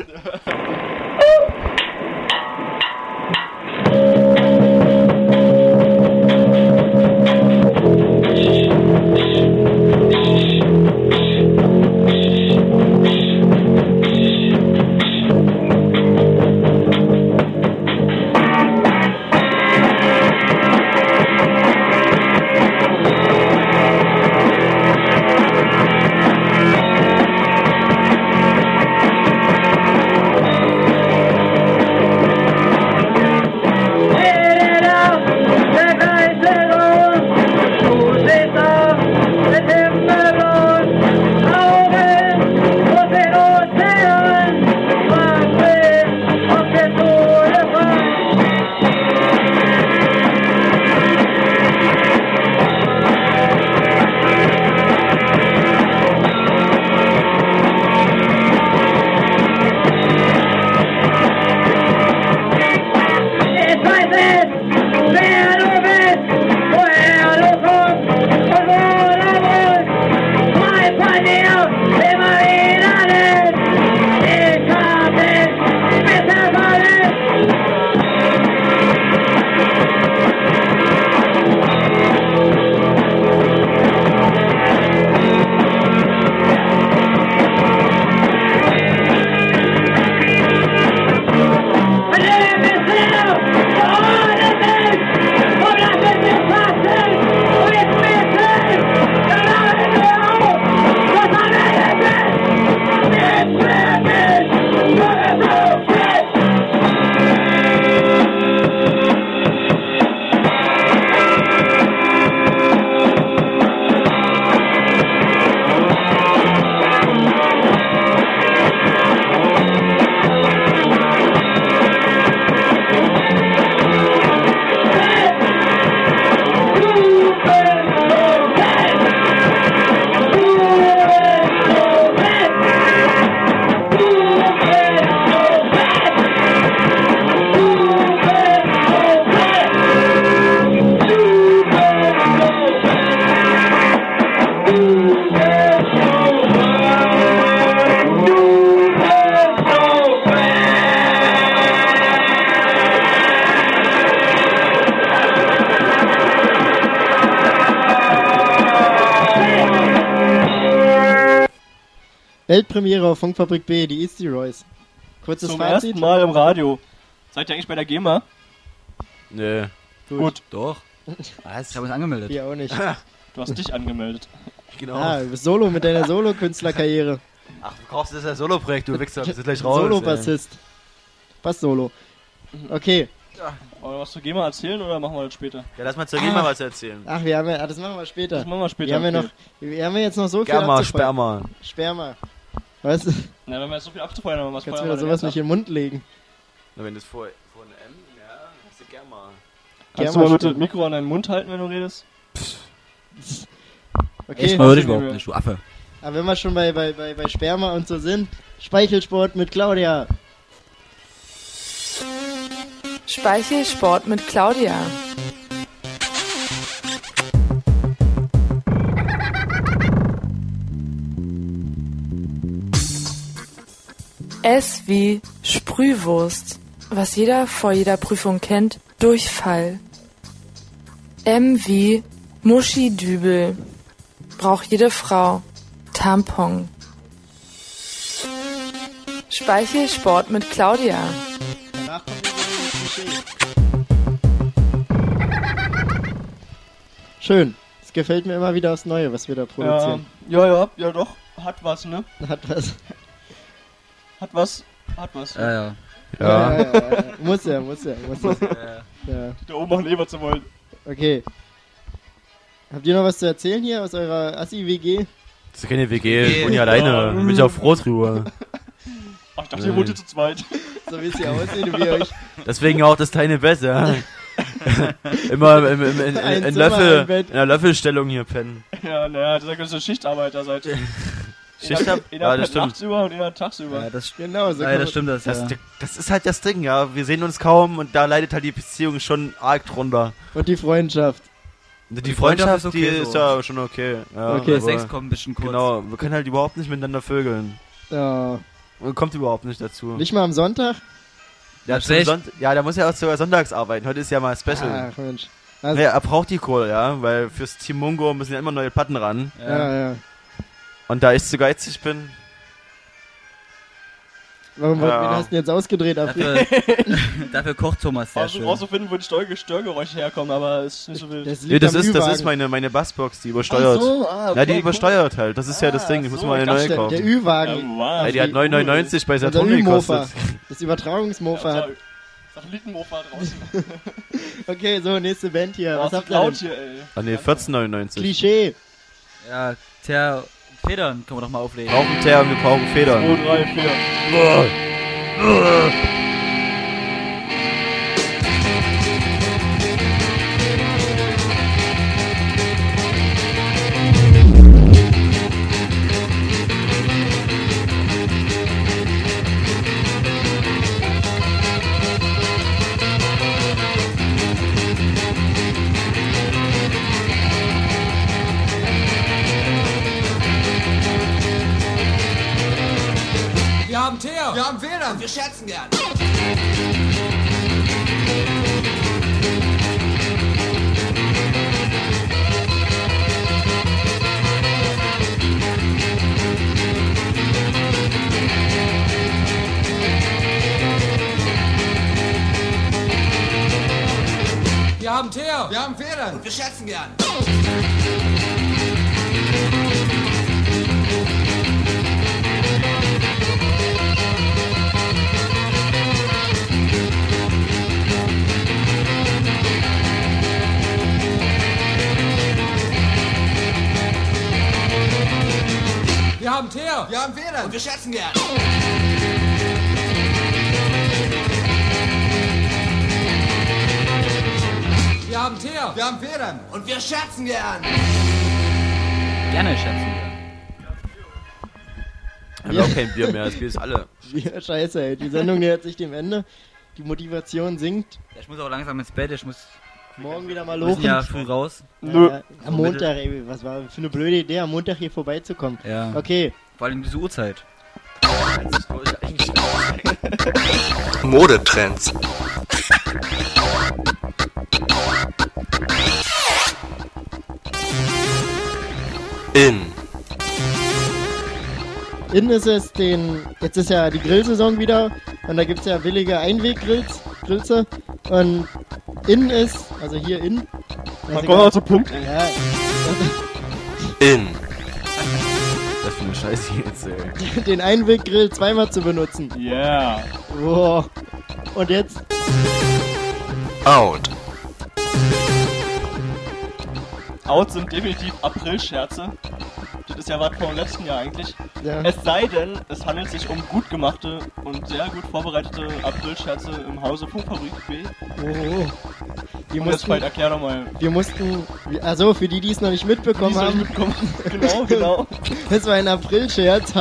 Weltpremiere auf Funkfabrik B, die Easy Royce. Kurzes Zum Fazit. ersten Mal im Radio. Seid ihr eigentlich bei der GEMA? Nee. Gut. Doch. Was? Ich habe uns angemeldet. Hier auch nicht. Du hast dich angemeldet. Genau. Ah, du bist Solo mit deiner Solo-Künstlerkarriere. Ach, du kaufst das ja Solo-Projekt, du Wichser, bist du gleich raus. Solo-Bassist. Bass-Solo. Okay, Wollen wir was zur GEMA erzählen oder machen wir das später? Ja, lass mal zur GEMA was erzählen. Ach, das machen wir später. Das machen wir später. Wir haben ja jetzt noch so viel Sperma. Sperma. Weißt du? Na, wenn wir jetzt so viel abzufeuern haben, was kannst du mir sowas nicht in den Mund legen. Na, wenn das vor einem M, ja, hast du Germa. Kannst du mal bitte das Mikro an deinen Mund halten, wenn du redest? Okay. Ich höre dich überhaupt nicht, du Affe. Aber wenn wir schon bei Sperma und so sind, Speichelsport mit Claudia. Speichelsport mit Claudia. S wie Sprühwurst, was jeder vor jeder Prüfung kennt, Durchfall. M wie Muschidübel, braucht jede Frau, Tampon. Speichelsport mit Claudia. Danach kommt das Klischee. Schön. Es gefällt mir immer wieder aufs Neue, was wir da produzieren. Ja, doch. Hat was, ne? Hat was. Hat was. Ja. Muss ja. Da oben machen was zu wollen. Okay. Habt ihr noch was zu erzählen hier aus eurer Assi-WG? Das ist keine WG, ich wohne hier alleine. Bin ich auch froh drüber. Ach, ich dachte, ihr wohnt hier zu zweit. So wie es hier aussieht, wie euch. Deswegen auch das kleine Bett, ja. Immer in einer Löffelstellung hier pennen. Ja, naja, das ist ja ganze Schichtarbeiter seid. Schichtarbeiter? Ja, das stimmt. Nachts-über und einer tagsüber. Ja, das Genau, so das stimmt. Das ist halt das Ding, ja. Wir sehen uns kaum und da leidet halt die Beziehung schon arg drunter. Und die Freundschaft. Die Freundschaft ist okay, die ist ja schon okay. Ja, okay. Sex kommt ein bisschen kurz. Genau, wir können halt überhaupt nicht miteinander vögeln. Ja. Kommt überhaupt nicht dazu. Nicht mal am Sonntag? Ja, der muss ja auch sogar sonntags arbeiten. Heute ist ja mal Special. Ach, Mensch. Also, er braucht die Kohle, ja, weil fürs Team Mungo müssen ja immer neue Platten ran. Ja. Und da ich zu geizig bin... Warum hast du denn jetzt ausgedreht? Dafür kocht Thomas sehr schön. Rauszufinden, wo die Störgeräusche herkommen, aber es ist nicht so wild. Das ist meine Bassbox, die übersteuert. Ach so, okay, ja, die übersteuert halt. Das ist ja das Ding. Ich muss mal eine neue kaufen. Der Ü-Wagen. Ja, die hat 9,99 bei Saturn gekostet. Das Übertragungsmofa hat... Satellitenmofa draußen. Okay, so, nächste Band hier. Was habt ihr laut denn? hier, ey. Ah ne, 14,99. Klischee. Ja, Federn können wir doch mal auflegen. Wir brauchen Teer und wir brauchen Federn. 2, 3, 4. Wir haben Teer. Wir haben Federn. Wir schätzen gern. Wir haben Teer. Wir haben Federn. Wir schätzen gern. Wir haben Teer. Wir haben Federn. Und wir schätzen gern. Wir haben Teer. Wir haben Federn. Und wir schätzen gern. Gerne schätzen. Wir haben auch kein Bier mehr, das Bier ist alle. Ja, scheiße, ey. Die Sendung nähert sich dem Ende. Die Motivation sinkt. Ich muss auch langsam ins Bett, ich muss morgen wieder mal wir müssen lochen. ja früh raus. Am Montag, ey, was war für eine blöde Idee, am Montag hier vorbeizukommen. Ja. Okay. Vor allem diese Uhrzeit. Modetrends. In ist es jetzt ist ja die Grillsaison wieder und da gibt's ja billige Einweggrilze und in ist, also hier in. Man kommt auch zum Punkt. Ja. Was für eine Scheiße jetzt, ey. Den Einweggrill zweimal zu benutzen. Yeah. Wow. Und jetzt Out. Out sind definitiv April-Scherze. Das ist ja was vom letzten Jahr eigentlich. Ja. Es sei denn, es handelt sich um gut gemachte und sehr gut vorbereitete April-Scherze im Hause Funkfabrik B. Oh. Erklär doch mal. Wir mussten, also für die es noch nicht mitbekommen haben. Genau. Das war ein April-Scherz.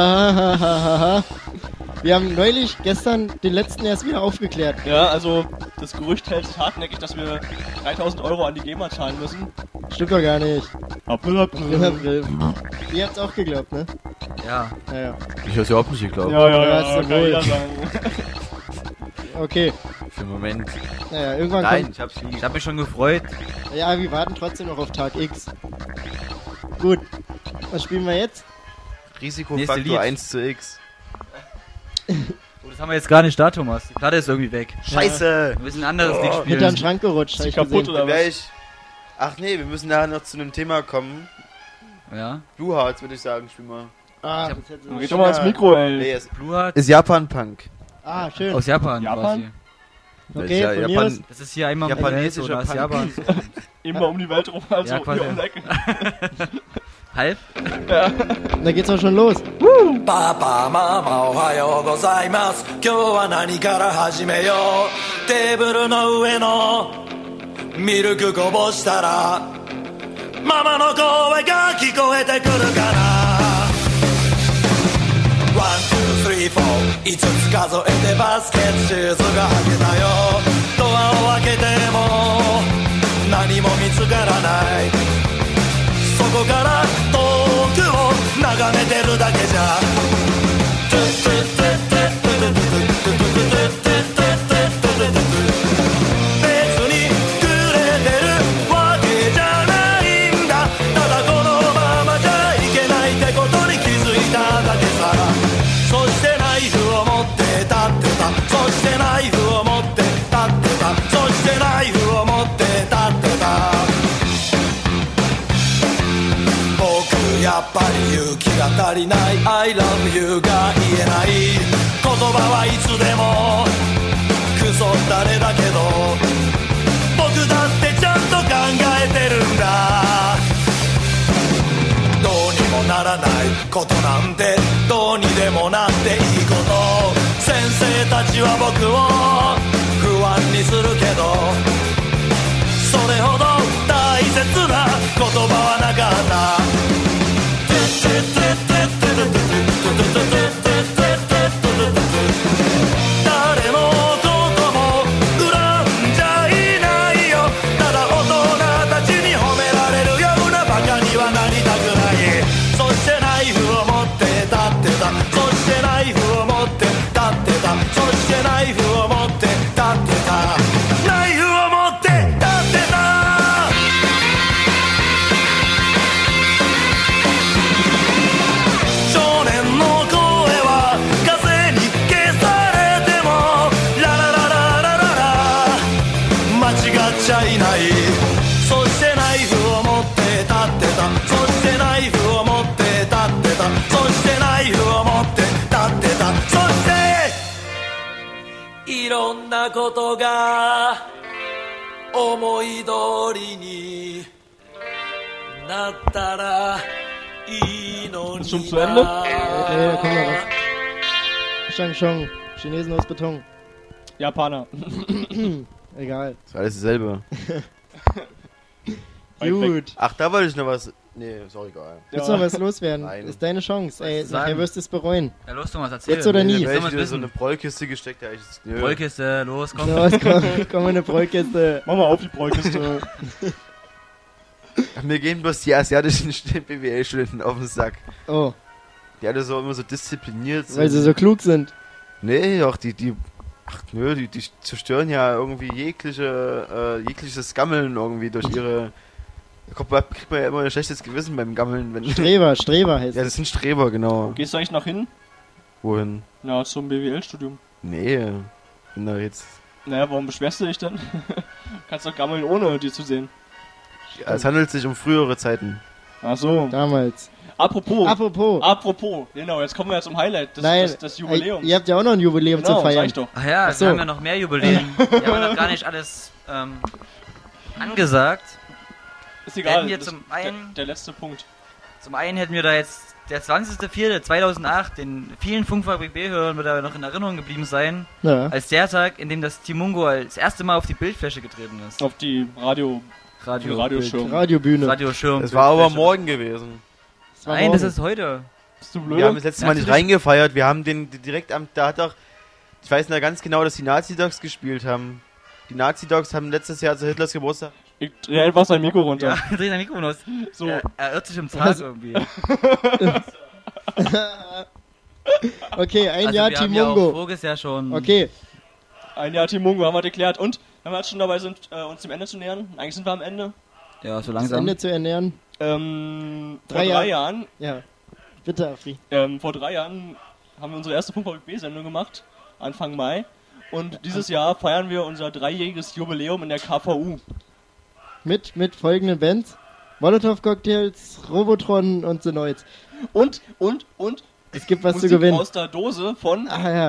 Wir haben neulich, gestern, den letzten erst wieder aufgeklärt. Ja, also das Gerücht hält sich hartnäckig, dass wir 3.000 € an die GEMA zahlen müssen. Stimmt doch gar nicht. April. Ihr habt's auch geglaubt, ne? Ja. Naja. Ich hab's überhaupt nicht geglaubt. Ja, kann jeder sagen. Okay. Für einen Moment. Naja, irgendwann Nein, kommt... ich hab's nie. Ich hab mich schon gefreut. Ja, wir warten trotzdem noch auf Tag X. Gut. Was spielen wir jetzt? Nächste Risikofaktor Lied. 1 zu X. Oh, das haben wir jetzt gar nicht da, Thomas. Die Platte ist irgendwie weg. Scheiße! Wir müssen ein anderes Lied spielen. Hinter den Schrank gerutscht, hab ich kaputt gesehen. oder was? Ach nee, wir müssen nachher noch zu einem Thema kommen. Ja. Blue Hearts würde ich sagen, spiel mal. Ah, Ich hab- das hätte Geh doch mal ins Mikro, ey. Nee, ist Blue Heart Japan-Punk. schön. aus Japan. Japan? Das Okay, ist ja von mir Japan- aus. Das ist hier einmal um die Welt, Japanesischer oder aus Punk. Japan. Immer um die Welt rum, also Ja, quasi. hier um die Ecke. Halb? Da geht's auch schon los. パパママおはようございます今日は何から始めようテーブルの上のミルクこぼしたらママの声が聞こえてくるかなワン、ツー、スリー、フォー5つ数えてバスケットシューズが履けたよドアを開けても何も見つからないそこから遠くを眺めてるだけじゃ別にくれてるわけじゃないんだただこのままじゃいけないってことに気づいただけさそしてナイフを持って立ってたそしてナイフを持って立ってたそしてナイフを持って立ってた僕やっぱり勇気が足りない I love you が言えない言葉はいつでもクソったれだけど僕だってちゃんと考えてるんだどうにもならないことなんてどうにでもなっていいこと先生たちは僕を不安にするけどそれほど大切な言葉はなかった誰のことも恨んじゃいないよただ大人たちに褒められるようなバカにはなりたくないそしてナイフを持って立ってたそしてナイフを持って立ってたそしてナイフを持って立ってたナイフを持って立ってた少年の声は風に消されてもラララララララ間違っちゃいないそしてナイフを持って立ってたそしてナイフを持って立ってたそしてナイフを持って立ってたそしていろんなことが思い通りになったらいいのに Ist schon zu Ende? Okay, komm mal was. Shangshong, Chinesen aus Beton. Japaner. Egal. Das ist alles dasselbe. Gut. Ach, da wollte ich noch was. Nee, ist auch egal. Willst du noch was loswerden? Nein. Ist deine Chance. Ey, sagen? nachher wirst du es bereuen. Ja, los, Thomas, erzähl. Jetzt oder nie? Da Soll ich man's wieder so wissen? eine Brollkiste gesteckt, da ich nö. Rollkiste, los, komm. Los, komm in eine Bräukiste. Mach mal auf die Bräukiste. Mir gehen bloß die asiatischen BWL-Studenten auf den Sack. Oh, Die alle so immer so diszipliniert sind. weil sie so klug sind. Nee, auch die zerstören ja irgendwie jegliches Gammeln irgendwie durch ihre... Da kriegt man ja immer ein schlechtes Gewissen beim Gammeln, wenn... Streber heißt Ja, es. das sind Streber, genau. Gehst du eigentlich noch hin? Wohin? Ja, zum BWL-Studium. Nee, bin da jetzt... Naja, warum beschwerst du dich denn? Kannst doch gammeln, ohne die zu sehen. Ja, es handelt sich um frühere Zeiten. Ach so. Damals. Apropos, genau, jetzt kommen wir zum Highlight des Jubiläums. Ihr habt ja auch noch ein Jubiläum zu feiern. Sag ich doch. Ach ja, wir haben ja noch mehr Jubiläen. Wir haben noch gar nicht alles angesagt. Ist egal, der letzte Punkt. Zum einen hätten wir da jetzt der 20.04.2008, den vielen Funkfabrik B-Hörern wird aber noch in Erinnerung geblieben sein, als der Tag, in dem das Team Mungo das erste Mal auf die Bildfläche getreten ist. Auf die Radioschirm. Radiobühne. Radioschirm. Das war aber morgen gewesen. Nein, das ist heute. Bist du blöd? Wir haben das letzte Mal nicht reingefeiert, wir haben den direkt da hat doch, ich weiß noch ganz genau, dass die Nazi-Dogs gespielt haben. Die Nazi-Dogs haben letztes Jahr zu Hitlers Geburtstag... Ich drehe einfach sein Mikro runter. Ja, dreh dein Mikro runter. So. Er irrt sich im Tag irgendwie. Okay, ein Jahr Team Mungo. Mungo. Voriges Jahr schon. Okay. Ein Jahr Team Mungo haben wir geklärt. Und wenn wir jetzt schon dabei sind, uns dem Ende zu nähern, eigentlich sind wir am Ende. Ja, so langsam. Das Ende zu ernähren. Vor 3 Jahren. Ja. Bitte, Afri. Vor 3 Jahren haben wir unsere erste Funkfabrik B-Sendung gemacht. Anfang Mai. Und dieses Jahr feiern wir unser 3-jähriges Jubiläum in der KVU. Mit folgenden Bands: Molotov Cocktails, Robotron und The Noids. Und es gibt was Musik zu gewinnen. Aus der Dose von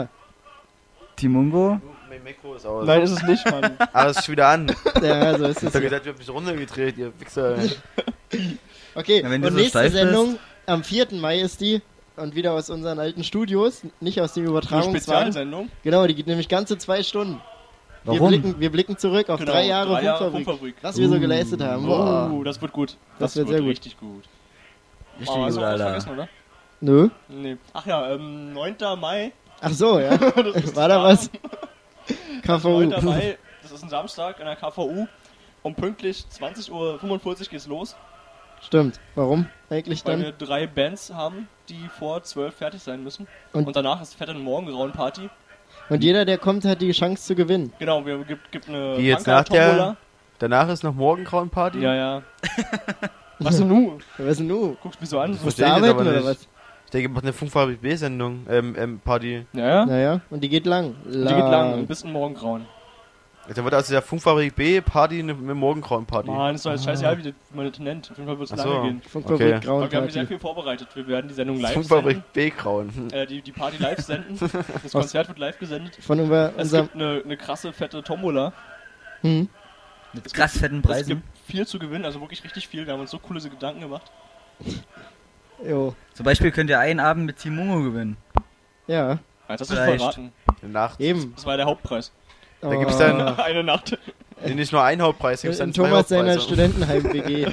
Team Mungo. Mein Mikro ist aus. Nein, ist es nicht, Mann. Aber es ist schon wieder an. Ja, so ist es. Ich hab gesagt, ihr habt mich runtergedreht, ihr Wichser. Okay, ja, und nächste Sendung am 4. Mai ist die. Und wieder aus unseren alten Studios, nicht aus dem Übertragungswagen. Eine Spezialsendung? Genau, die geht nämlich ganze 2 Stunden. Warum? Wir blicken zurück auf 3 Jahre Funkfabrik. Was wir so geleistet haben. Wow. Das wird gut. Das wird sehr gut. Richtig gut. Richtig gut, hast du was Alter. vergessen, oder? Nö. Nee. Ach ja, 9. Mai. Ach so, ja. War da was? KVU. 9. Mai, das ist ein Samstag in der KVU. Um pünktlich 20:45 Uhr geht's los. Stimmt. Warum eigentlich Weil dann? wir 3 Bands haben, die vor 12 fertig sein müssen. Und danach ist fette Morgengrauen-Party. Und jeder, der kommt, hat die Chance zu gewinnen. Genau, wir gibt eine Wie jetzt danach ist noch Morgengrauen-Party? Ja. Was denn nu? Was denn nu? Guckst mich so an. Musst du arbeiten oder was? Ich denke, wir machen eine Funkfabrik B-Sendung, Party. Ja. Naja, und die geht lang. Die geht lang, ein bisschen Morgengrauen. Da wird also der Funkfabrik B-Party eine Morgengrauen-Party. Mann, ist doch jetzt scheißegal, wie man das nennt. Auf jeden Fall wird es lange gehen. Funkfabrik Grauen. Wir haben sehr viel vorbereitet. Wir werden die Sendung live Funkfabrik senden. B-Grauen. Die Party live senden. Das Konzert wird live gesendet. Es gibt eine krasse, fette Tombola. Mit krass fetten Preisen. Es gibt viel zu gewinnen, also wirklich richtig viel. Wir haben uns so coole Gedanken gemacht. Jo. Zum Beispiel könnt ihr einen Abend mit Team Mungo gewinnen. Ja. Jetzt hast du es verraten. Eine Nacht. Eben. Das war der Hauptpreis. Da gibt's dann eine Nacht. Nicht nur einen Hauptpreis, gibt's dann 2 Thomas Hauptpreise. seiner Studentenheim-WG.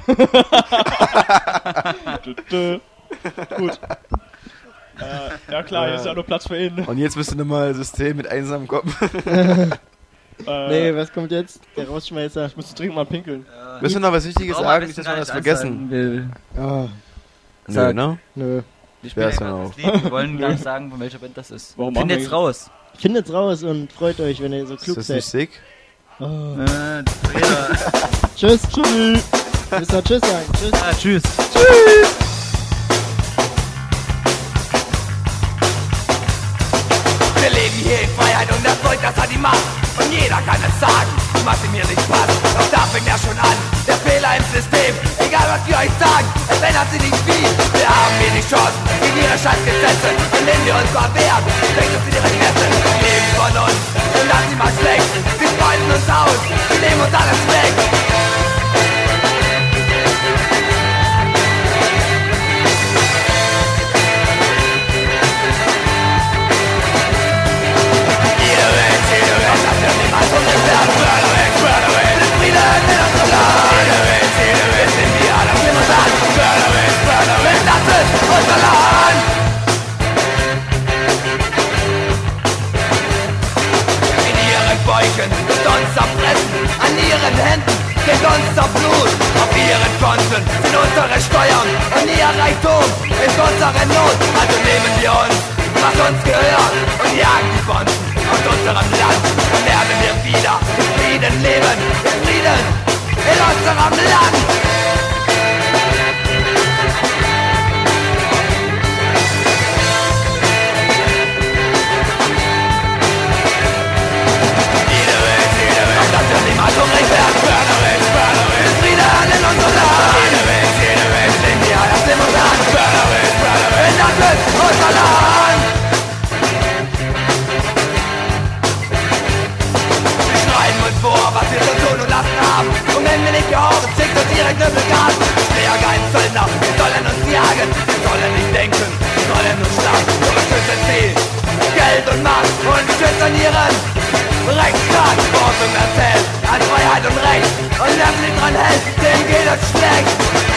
Gut. Ja klar, hier ist ja nur Platz für ihn. Und jetzt bist du nochmal System mit einsamem Kopf. Nee, was kommt jetzt? Der Rausschmeißer. Ich muss dringend mal pinkeln. Willst du noch was Wichtiges sagen? Nicht, dass wir das vergessen. Nö, ne? Nö. Wir spielen das Lied. Wir wollen gar nicht sagen, von welcher Band das ist. Findet's raus. Findet's raus und freut euch, wenn ihr so klug seid. Ist das nicht sick? Tschüss. Tschüss. Müsst ihr Tschüss sagen. Tschüss. Ja, tschüss. Wir leben hier in Freiheit und das Volk, das hat die Macht. Und jeder kann es sagen, was in mir nicht passt. Doch da fängt er schon an, der Fehler im System. Egal was wir euch sagen, es ändert sich nicht viel. Wir haben hier die Chance, gegen ihre Scheißgesetze. Indem wir uns verwehren, bringt uns in ihre Grenze. Sie leben von uns, und das ist mal schlecht. Sie freuen uns aus, sie nehmen uns alles weg. An ihren Händen geht unser Blut, auf ihren Konten sind unsere Steuern und ihr Reichtum ist unsere Not. Also nehmen wir uns, was uns gehört und jagen die Bonzen aus unserem Land. Dann werden wir wieder in Frieden leben, in Frieden in unserem Land. Niemals unrecht werden. Frieden in unserem Land. Jede Welt, nehmen wir das Leben uns an. von ihren Rechtsstaatsworten erzählt, an Freiheit und Recht, und wer blind dran hält, dem geht es schlecht.